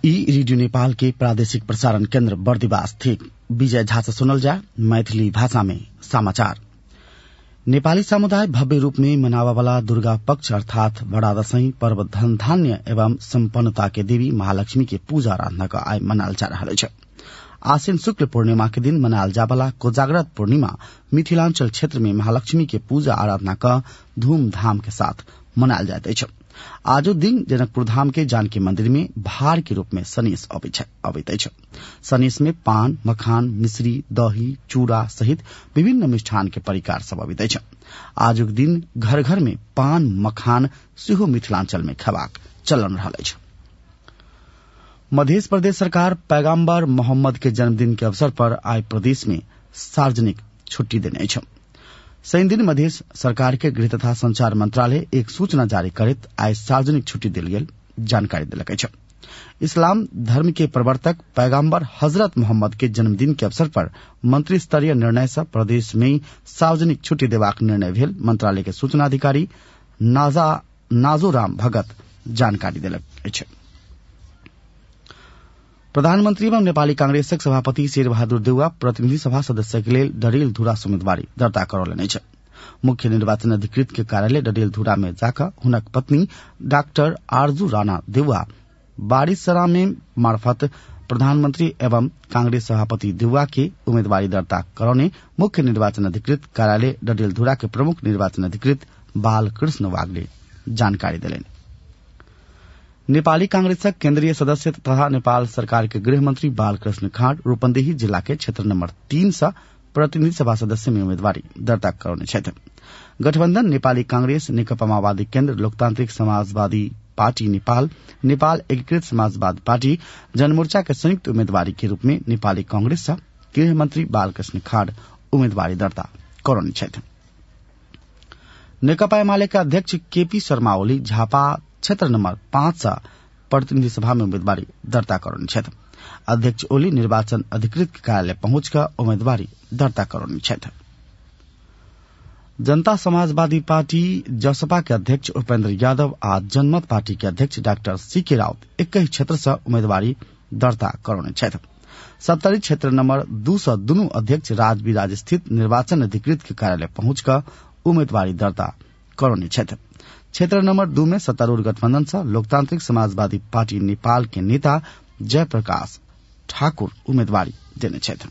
ई रेडियो नेपाल के प्रादेशिक प्रसारण केन्द्र बर्दिवास थिक। विजय झा से सुनल जा मैथिली भाषा में समाचार। नेपाली समुदाय भव्य रूप में मनावावाला दुर्गा पक्ष अर्थात बड़ा दशैं पर्व धन धान्य एवं सम्पन्नता के देवी महालक्ष्मी के पूजा आराधना का आय मनाल जा रहा है। आश्विन शुक्ल पूर्णिमा के दिन मनाल जावाला कोजाग्रत पूर्णिमा मिथिलांचल क्षेत्र में महालक्ष्मी के पूजा आराधना का धूमधाम के साथ मनाल जाते है। आजो दिन जनकपुर धाम के जानकी मंदिर में भार के रूप में सनेस अबैत अछि। सनेस में पान, मखान, मिश्री, दही, चूड़ा सहित विभिन्न मिष्ठान के परिकार सब अबैत अछि। आजुक दिन घर घर में पान, मखान सेहो मिथिलांचल में खबाक चलन रहल अछि। मध्य प्रदेश सरकार पैगम्बर मोहम्मद के जन्मदिन के अवसर पर आय प्रदेश में सार्वजनिक छुट्टी देने अछि। शनि दिन मध्य सरकार के गृह तथा संचार मंत्रालय एक सूचना जारी करत आय सार्वजनिक छुट्टी देल गेल जानकारी देलक अछि। इस्लाम धर्म के प्रवर्तक पैगम्बर हजरत मोहम्मद के जन्मदिन के अवसर पर मंत्री स्तरीय निर्णय से प्रदेश में सार्वजनिक छुट्टी देबाक निर्णय भेल मंत्रालय के सूचना अधिकारी नाजोराम भगत जानकारी देलक अछि। प्रधानमंत्री एवं नेपाली कांग्रेसक सभापति शेरबहादुर देउवा प्रतिनिधि सभा सदस्य के लेल डडेलधुरा उम्मीदवारी दर्ता करौलनि अछि। मुख्य निर्वाचन अधिकृत के कार्यालय डडेलधुरा में जाकर हुनक पत्नी डॉक्टर आरजू राणा देउवा बारिशरा में मार्फत प्रधानमंत्री एवं कांग्रेस सभापति देउवा के उम्मीदवारी दर्ता करौने मुख्य निर्वाचन अधिकृत कार्यालय डडेलधुरा के प्रमुख निर्वाचन अधिकृत बालकृष्ण वाग्ले जानकारी दिलेन। नेपाली कांग्रेसक केन्द्रीय सदस्य तथा नेपाल सरकार के गृह मंत्री बालकृष्ण खाँड रूपन्देही जिला के क्षेत्र नंबर 3 से प्रतिनिधि सभा सदस्य में उम्मीदवारी दर्ता करौने छथि। गठबंधन नेपाली कांग्रेस, नेकपा माओवादी केन्द्र, लोकतांत्रिक समाजवादी पार्टी नेपाल, नेपाल एकीकृत समाजवादी पार्टी, जनमोर्चा के संयुक्त उम्मीदवारी के रूप में नेपाली कांग्रेस से गृह मंत्री बालकृष्ण खाँड उम्मीदवारी दर्ता करौने छथि। नेकपा एमाले के अध्यक्ष केपी शर्मा ओली झापा क्षेत्र नंबर 5 से प्रतिनिधि सभा में उम्मीदवारी दर्ता करौने छथि। अध्यक्ष ओली निर्वाचन अधिकृत के कार्यालय पहुंचकर उम्मीदवारी दर्ता करौने छथि। जनता समाजवादी पार्टी जसपा के अध्यक्ष उपेन्द्र यादव आज जनमत पार्टी के अध्यक्ष डॉक्टर सीके राउत एक ही क्षेत्र से उम्मीदवारी दर्ता करौने छथि। सप्तरी क्षेत्र नंबर 2 से दुनू अध्यक्ष राजविराज स्थित निर्वाचन अधिकृत के कार्यालय पहुंचकर उम्मीदवारी दर्ता करौने छथि। क्षेत्र नंबर 2 में सत्तारूढ़ गठबंधन से लोकतांत्रिक समाजवादी पार्टी नेपाल के नेता जयप्रकाश ठाकुर उम्मीदवारी देने छथि।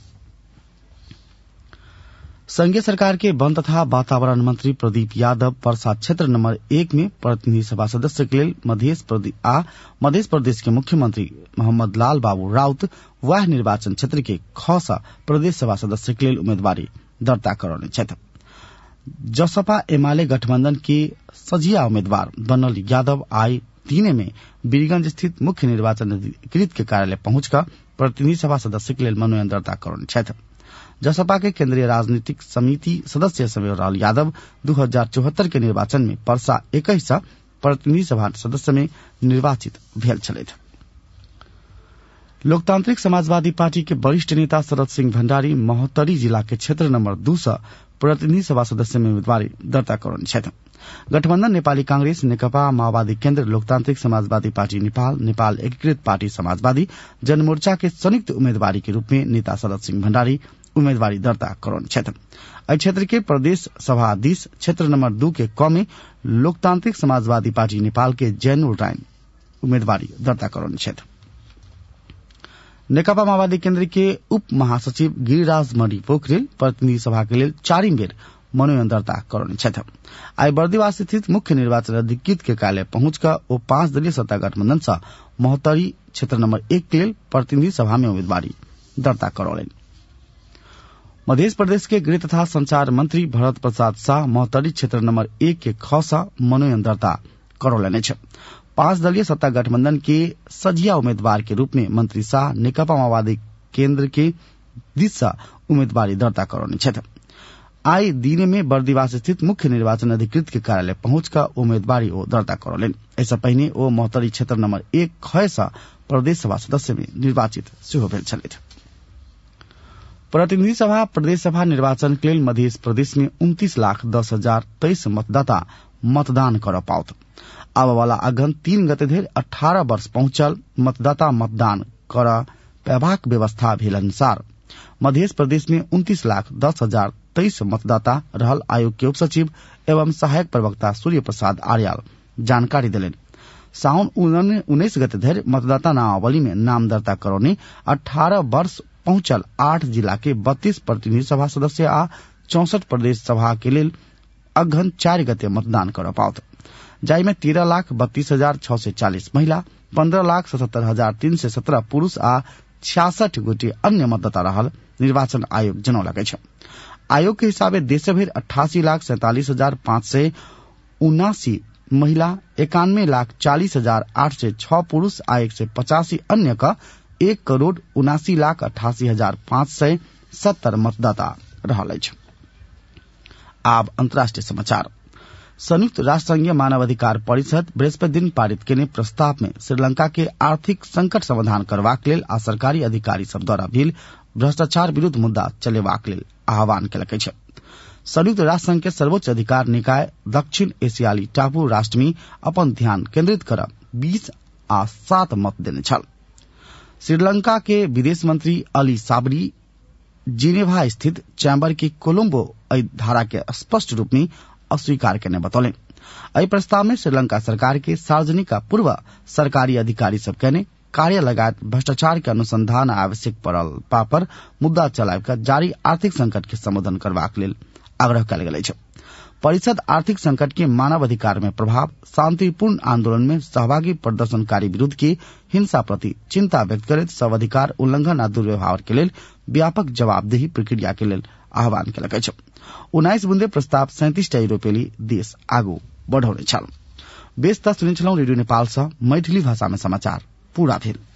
संघीय सरकार के वन तथा वातावरण मंत्री प्रदीप यादव पर्सा क्षेत्र नंबर 1 में प्रतिनिधि सभा सदस्य के लिए मध्य प्रदेश के मुख्यमंत्री मोहम्मद लाल बाबू राउत वह निर्वाचन क्षेत्र के खौसा प्रदेश सभा सदस्य के लिए उम्मीदवारी दर्ता करौने छथि। जसपा एमाले गठबंधन के सजिया उम्मीदवार बनल यादव आई तीने में बीरगंज स्थित मुख्य निर्वाचन अधिकृत के कार्यालय पहुंचकर प्रतिनिधि सभा सदस्य के लिए मनोनयन दर्ता करौने छथि। जसपा के केंद्रीय राजनीतिक समिति सदस्य समय राहुल यादव 2074 के निर्वाचन में पर्सा 21 प्रतिनिधि सभा सदस्य में निर्वाचित भेल छलथि। लोकतांत्रिक समाजवादी पार्टी के वरिष्ठ नेता शरद सिंह भण्डारी महोत्तरी जिला के क्षेत्र नंबर 2 से प्रतिनिधि सभा सदस्य में उम्मीदवारी दर्ता करौने छथि। गठबंधन नेपाली कांग्रेस, नेकपा माओवादी केन्द्र, लोकतांत्रिक समाजवादी पार्टी नेपाल, नेपाल एकीकृत पार्टी समाजवादी, जनमोर्चा के संयुक्त उम्मीदवारी के रूप में नेता शरद सिंह भण्डारी उम्मीदवारी दर्ता करौने छथि। इस क्षेत्र के प्रदेश सभाधीश क्षेत्र नंबर 2 के क में लोकतांत्रिक समाजवादी पार्टी नेपाल के जैनुल राय उम्मीदवारी दर्ता करौने छथि। नेकपा माओवादी केन्द्र के उप महासचिव गिरिराज मणि पोखरेल प्रतिनिधि सभा के लिए 4 बेर मनोनयन दर्ता करौने छथि। आई बर्दिवास स्थित मुख्य निर्वाचन अधिकृत के कार्यालय पहुंचकर वो 5 दलीय सत्ता गठबंधन से महोत्तरी क्षेत्र नंबर 1 के लिए प्रतिनिधि सभा में उम्मीदवारी दर्ता करौले। मध्य प्रदेश के गृह तथा संचार मंत्री भरत प्रसाद शाह महोत्तरी क्षेत्र नंबर 1 के खौसा मनोनयन दर्ता करौले छ। 5 दलीय सत्ता गठबंधन के सजिया उम्मीदवार के रूप में मंत्री शाह नेकपा माओवादी केन्द्र के दिशा उम्मीदवारी दर्ता करौने छथि। आई दिने में बर्दिवास स्थित मुख्य निर्वाचन अधिकृत के कार्यालय पहुंचकर उम्मीदवारी दर्ता करौलेन। ऐसा पहले वो महोत्तरी क्षेत्र नंबर 1 खयसा प्रदेश सभा सदस्य में निर्वाचित सेहो भेल छलथि। प्रतिनिधि सभा प्रदेश सभा निर्वाचन के लिए मध्य प्रदेश में 29,10,023 मतदाता मतदान कर पाओत। अब वाला अगहन 3 गते धरि 18 वर्ष पहुंचल मतदाता मतदान कर पैबाक व्यवस्था भेल अनुसार मध्य प्रदेश में 29,10,023 मतदाता रहल। आयोग के उप सचिव एवं सहायक प्रवक्ता सूर्य प्रसाद आर्याल जानकारी दिलेन। साउन 19 गते धरि मतदाता नामावली में नाम दर्ता करौने 18 वर्ष पहुंचल 8 जिला के 32 प्रतिनिधि सभा सदस्य आ 64 प्रदेश सभा के लेल अगहन 4 गते मतदान कर पाओत, जाई में 13,32,640 महिला, 15,77,317 पुरुष आ 66 गोटे अन्य मतदाता रहल। निर्वाचन आयोग जनौलक अछि। आयोग के हिसाबे देशभर 88,47,579 महिला, 91,40,806 पुरुष आ 185 अन्य का 1,79,88,570 मतदाता रहल अछि। आब अंतर्राष्ट्रीय समाचार। संयुक्त राष्ट्र संघीय मानवाधिकार परिषद बृहस्पति दिन पारित केने प्रस्ताव में श्रीलंका के आर्थिक संकट समाधान करबाक लेल आ सरकारी अधिकारी सब द्वारा भेल भ्रष्टाचार विरुद्ध मुद्दा चलेबाक लेल आह्वान केलक अछि। संयुक्त राष्ट्र संघ के सर्वोच्च अधिकार निकाय दक्षिण एशियाली टापू राष्ट्र में अपन ध्यान केंद्रित करब 20-7 मत देने छल। श्रीलंका के विदेश मंत्री अली साबरी जिनेवा स्थित चैम्बर की कोलंबो धारा के स्पष्ट रूप में अस्वीकार करने बतौले। अई प्रस्ताव में श्रीलंका सरकार के सार्वजनिक पूर्व सरकारी अधिकारी सब कहने कार्य लगायत भ्रष्टाचार के अनुसंधान आवश्यक पड़ल पापर मुद्दा चलाकर जारी आर्थिक संकट के संबोधन करबाक लेल आग्रह कयल गेल अछि। परिषद आर्थिक संकट के मानव अधिकार में प्रभाव, शांतिपूर्ण आंदोलन में सहभागी प्रदर्शनकारी विरुद्ध की हिंसा प्रति चिंता व्यक्त करैत सब अधिकार उल्लंघन आ दुर्व्यवहार के लेल व्यापक जवाबदेही प्रक्रिया के लेल आह्वान केलक अछि। 19 बुंदे प्रस्ताव 37 यूरोपेली देश आगू बढ़ौने छल। बेस त सुनै छलौं रेडियो नेपाल सँ मैथिली भाषा में समाचार पूरा भेल।